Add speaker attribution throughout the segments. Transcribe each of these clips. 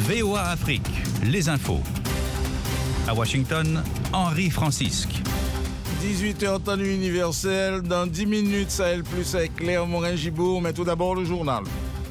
Speaker 1: VOA Afrique, les infos. À Washington, Henri Francisque.
Speaker 2: 18h temps universel. Dans 10 minutes, Sahel Plus avec Claire Morin-Gibourg. Mais tout d'abord, le journal.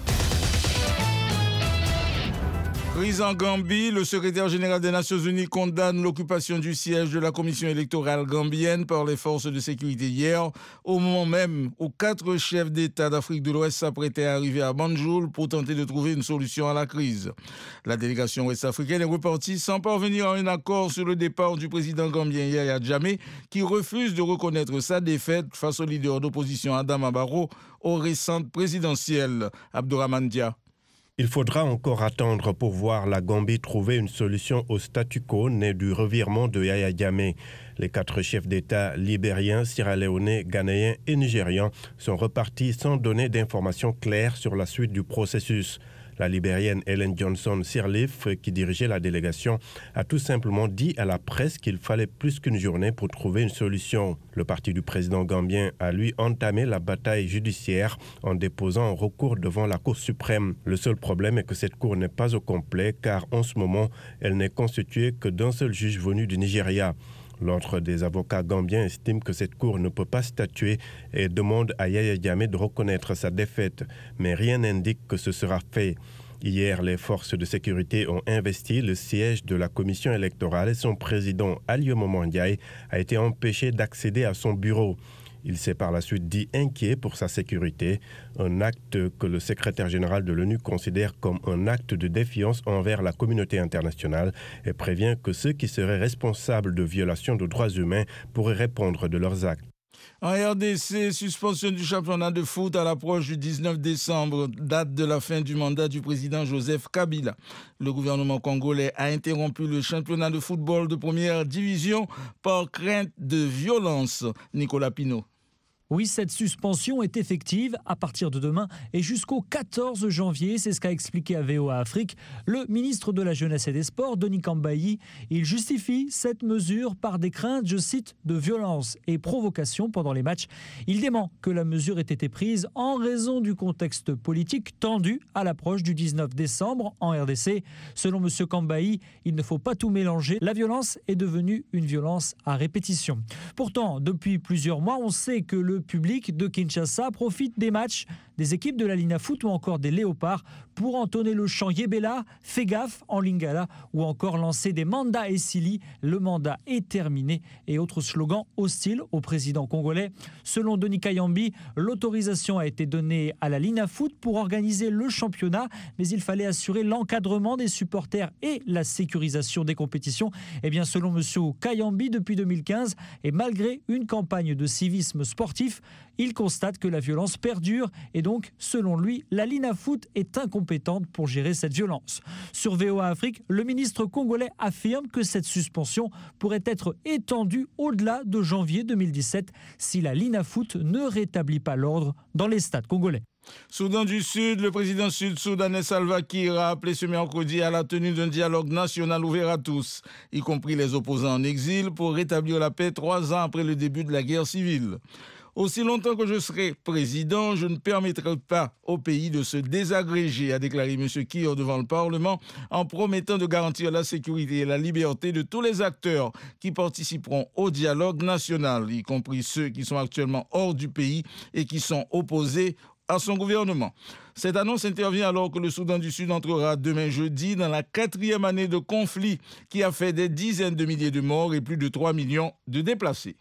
Speaker 2: Crise en Gambie, le secrétaire général des Nations Unies condamne l'occupation du siège de la commission électorale gambienne par les forces de sécurité hier, au moment même où 4 chefs d'État d'Afrique de l'Ouest s'apprêtaient à arriver à Banjul pour tenter de trouver une solution à la crise. La délégation ouest-africaine est repartie sans parvenir à un accord sur le départ du président gambien Yahya Jammeh, qui refuse de reconnaître sa défaite face au leader d'opposition Adama Barrow aux récentes présidentielles. Abdourahmane Dia.
Speaker 3: Il faudra encore attendre pour voir la Gambie trouver une solution au statu quo né du revirement de Yahya Jammeh. Les 4 chefs d'État libériens, sierra-léonais, ghanéens et nigérians sont repartis sans donner d'informations claires sur la suite du processus. La libérienne Ellen Johnson Sirleaf, qui dirigeait la délégation, a tout simplement dit à la presse qu'il fallait plus qu'une journée pour trouver une solution. Le parti du président gambien a lui entamé la bataille judiciaire en déposant un recours devant la Cour suprême. Le seul problème est que cette cour n'est pas au complet car en ce moment, elle n'est constituée que d'un seul juge venu du Nigeria. L'ordre des avocats gambiens estime que cette cour ne peut pas statuer et demande à Yahya Jammeh de reconnaître sa défaite. Mais rien n'indique que ce sera fait. Hier, les forces de sécurité ont investi le siège de la commission électorale et son président, Ali Momo Ndiaye, a été empêché d'accéder à son bureau. Il s'est par la suite dit inquiet pour sa sécurité, un acte que le secrétaire général de l'ONU considère comme un acte de défiance envers la communauté internationale et prévient que ceux qui seraient responsables de violations de droits humains pourraient répondre de leurs actes.
Speaker 2: En RDC, suspension du championnat de foot à l'approche du 19 décembre, date de la fin du mandat du président Joseph Kabila. Le gouvernement congolais a interrompu le championnat de football de première division par crainte de violence. Nicolas Pinault.
Speaker 4: Oui, cette suspension est effective à partir de demain et jusqu'au 14 janvier. C'est ce qu'a expliqué à VOA Afrique le ministre de la Jeunesse et des Sports, Denis Kambayi. Il justifie cette mesure par des craintes, je cite, de violence et provocation pendant les matchs. Il dément que la mesure ait été prise en raison du contexte politique tendu à l'approche du 19 décembre en RDC. Selon M. Kambayi, il ne faut pas tout mélanger. La violence est devenue une violence à répétition. Pourtant, depuis plusieurs mois, on sait que le public de Kinshasa profite des matchs des équipes de la Lina Foot ou encore des Léopards pour entonner le chant Yebela, fais gaffe en lingala ou encore lancer des mandats et Sili, le mandat est terminé et autres slogans hostiles au président congolais. Selon Denis Kayambi, l'autorisation a été donnée à la Lina Foot pour organiser le championnat, mais il fallait assurer l'encadrement des supporters et la sécurisation des compétitions. Eh bien, selon M. Kayambi, depuis 2015, et malgré une campagne de civisme sportif, il constate que la violence perdure et donc, selon lui, la Lina Foot est incompétente pour gérer cette violence. Sur VOA Afrique, le ministre congolais affirme que cette suspension pourrait être étendue au-delà de janvier 2017 si la Lina Foot ne rétablit pas l'ordre dans les stades congolais.
Speaker 2: Soudan du Sud, le président sud-soudanais Salva Kiir a appelé ce mercredi à la tenue d'un dialogue national ouvert à tous, y compris les opposants en exil, pour rétablir la paix 3 ans après le début de la guerre civile. Aussi longtemps que je serai président, je ne permettrai pas au pays de se désagréger, a déclaré M. Kiir devant le Parlement, en promettant de garantir la sécurité et la liberté de tous les acteurs qui participeront au dialogue national, y compris ceux qui sont actuellement hors du pays et qui sont opposés à son gouvernement. Cette annonce intervient alors que le Soudan du Sud entrera demain jeudi dans la 4e année de conflit qui a fait des dizaines de milliers de morts et plus de 3 millions de déplacés.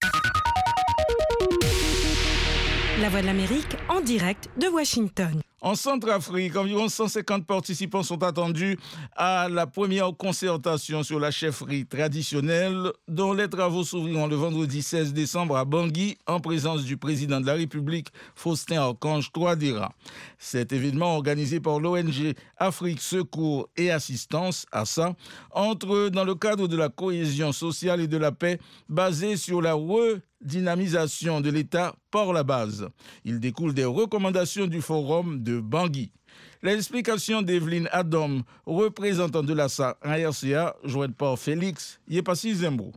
Speaker 5: La Voix de l'Amérique en direct de Washington.
Speaker 2: En Centrafrique, environ 150 participants sont attendus à la première concertation sur la chefferie traditionnelle dont les travaux s'ouvriront le vendredi 16 décembre à Bangui en présence du président de la République, Faustin Archange Touadéra. Cet événement organisé par l'ONG Afrique Secours et Assistance, ASA, entre dans le cadre de la cohésion sociale et de la paix basée sur la redynamisation de l'État par la base. Il découle des recommandations du forum de Bangui. L'explication d'Evelyne Adam, représentant de l'ASA en RCA, jointe par Félix Yepassi Zembro.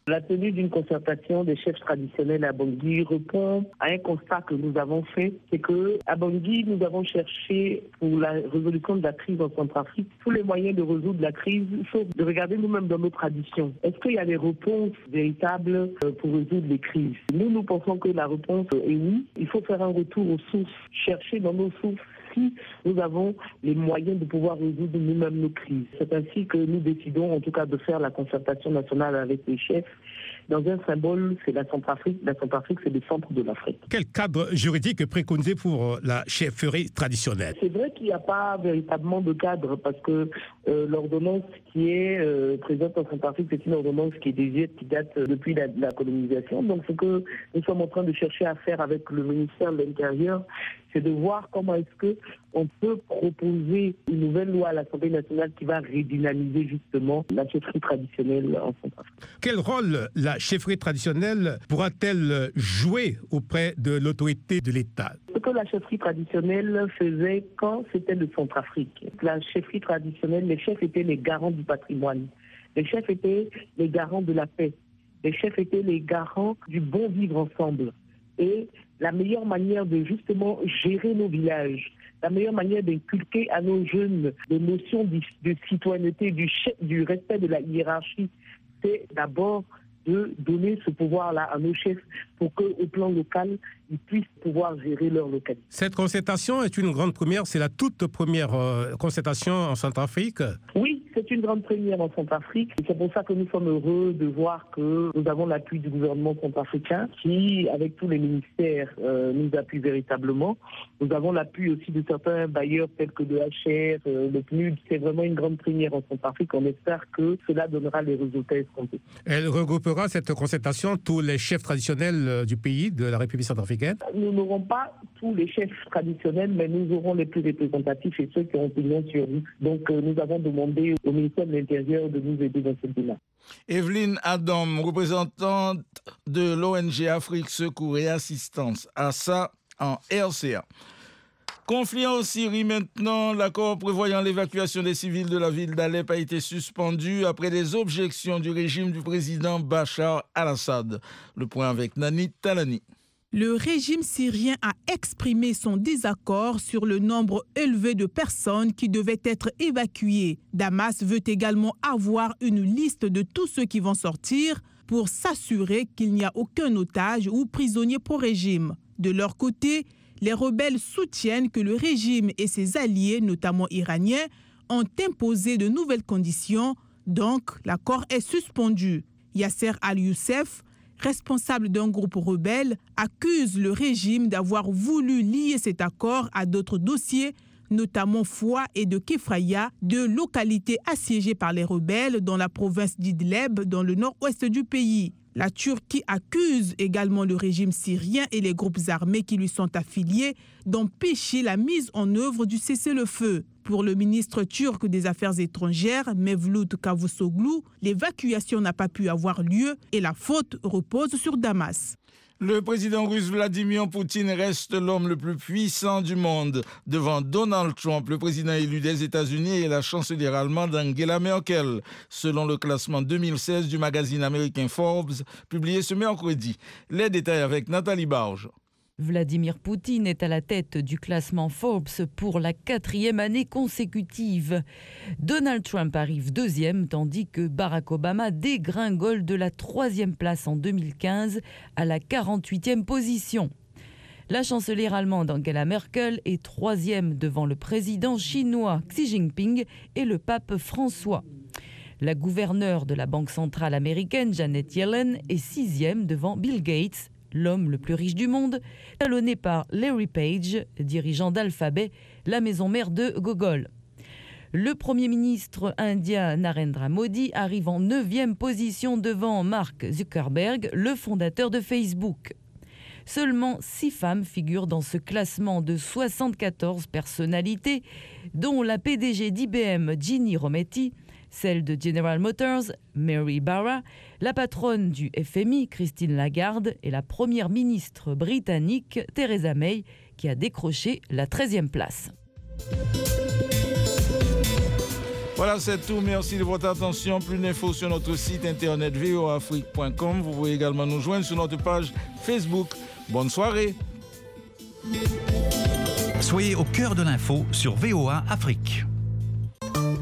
Speaker 6: La tenue d'une concertation des chefs traditionnels à Bangui répond à un constat que nous avons fait, c'est qu'à Bangui, nous avons cherché pour la résolution de la crise en Centrafrique tous les moyens de résoudre la crise, sauf de regarder nous-mêmes dans nos traditions. Est-ce qu'il y a des réponses véritables pour résoudre les crises? Nous pensons que la réponse est oui. Il faut faire un retour aux sources, chercher dans nos sources si nous avons les moyens de pouvoir résoudre nous-mêmes nos crises. C'est ainsi que nous décidons en tout cas de faire la concertation nationale avec les chefs. Dans un symbole, c'est la Centrafrique. La Centrafrique, c'est le centre de l'Afrique.
Speaker 7: Quel cadre juridique préconisé pour la chefferie traditionnelle?
Speaker 6: C'est vrai qu'il n'y a pas véritablement de cadre parce que l'ordonnance qui est présente en Centrafrique, c'est une ordonnance qui est désignée, qui date depuis la colonisation. Donc ce que nous sommes en train de chercher à faire avec le ministère de l'Intérieur, c'est de voir comment est-ce qu'on peut proposer une nouvelle loi à l'Assemblée nationale qui va redynamiser justement la chefferie traditionnelle en Centrafrique.
Speaker 7: Quel rôle la chefferie traditionnelle pourra-t-elle jouer auprès de l'autorité de l'État?
Speaker 6: Ce que la chefferie traditionnelle faisait quand c'était le Centrafrique. La chefferie traditionnelle, les chefs étaient les garants du patrimoine. Les chefs étaient les garants de la paix. Les chefs étaient les garants du bon vivre ensemble. Et la meilleure manière de justement gérer nos villages, la meilleure manière d'inculquer à nos jeunes des notions de citoyenneté, du respect de la hiérarchie, c'est d'abord de donner ce pouvoir-là à nos chefs pour qu'au plan local, ils puissent pouvoir gérer leur localité.
Speaker 7: Cette concertation est une grande première, c'est la toute première concertation en Centrafrique? Oui,
Speaker 6: c'est une grande première en Centrafrique. Et c'est pour ça que nous sommes heureux de voir que nous avons l'appui du gouvernement centrafricain qui, avec tous les ministères, nous appuie véritablement. Nous avons l'appui aussi de certains bailleurs tels que le HR, le PNUD. C'est vraiment une grande première en Centrafrique. On espère que cela donnera les résultats escomptés.
Speaker 7: Elle regroupera cette concertation tous les chefs traditionnels du pays, de la République centrafricaine?
Speaker 6: Nous n'aurons pas tous les chefs traditionnels, mais nous aurons les plus représentatifs et ceux qui ont opinion sur nous. Donc nous avons demandé au ministère de l'Intérieur de nous aider dans ce bilan.
Speaker 2: Evelyne Adam, représentante de l'ONG Afrique Secours et Assistance, ASA en RCA. Conflit en Syrie maintenant, l'accord prévoyant l'évacuation des civils de la ville d'Alep a été suspendu après des objections du régime du président Bachar al-Assad. Le point avec Nani Talani.
Speaker 8: Le régime syrien a exprimé son désaccord sur le nombre élevé de personnes qui devaient être évacuées. Damas veut également avoir une liste de tous ceux qui vont sortir pour s'assurer qu'il n'y a aucun otage ou prisonnier pro-régime. De leur côté, les rebelles soutiennent que le régime et ses alliés, notamment iraniens, ont imposé de nouvelles conditions, donc l'accord est suspendu. Yasser al-Youssef, responsable d'un groupe rebelle, accuse le régime d'avoir voulu lier cet accord à d'autres dossiers, notamment Foua et de Kefraya, deux localités assiégées par les rebelles dans la province d'Idleb, dans le nord-ouest du pays. La Turquie accuse également le régime syrien et les groupes armés qui lui sont affiliés d'empêcher la mise en œuvre du cessez-le-feu. Pour le ministre turc des Affaires étrangères, Mevlut Cavusoglu, l'évacuation n'a pas pu avoir lieu et la faute repose sur Damas.
Speaker 2: Le président russe Vladimir Poutine reste l'homme le plus puissant du monde devant Donald Trump, le président élu des États-Unis, et la chancelière allemande Angela Merkel, selon le classement 2016 du magazine américain Forbes, publié ce mercredi. Les détails avec Nathalie Barge.
Speaker 9: Vladimir Poutine est à la tête du classement Forbes pour la 4e année consécutive. Donald Trump arrive 2e, tandis que Barack Obama dégringole de la 3e place en 2015 à la 48e position. La chancelière allemande Angela Merkel est 3e devant le président chinois Xi Jinping et le pape François. La gouverneure de la Banque centrale américaine Janet Yellen est 6e devant Bill Gates, l'homme le plus riche du monde, talonné par Larry Page, dirigeant d'Alphabet, la maison mère de Google. Le Premier ministre indien Narendra Modi arrive en 9e position devant Mark Zuckerberg, le fondateur de Facebook. Seulement 6 femmes figurent dans ce classement de 74 personnalités, dont la PDG d'IBM Ginni Rometty, celle de General Motors, Mary Barra, la patronne du FMI, Christine Lagarde, et la première ministre britannique, Theresa May, qui a décroché la 13e place.
Speaker 2: Voilà, c'est tout. Merci de votre attention. Plus d'infos sur notre site internet voaafrique.com. Vous pouvez également nous joindre sur notre page Facebook. Bonne soirée.
Speaker 1: Soyez au cœur de l'info sur VOA Afrique.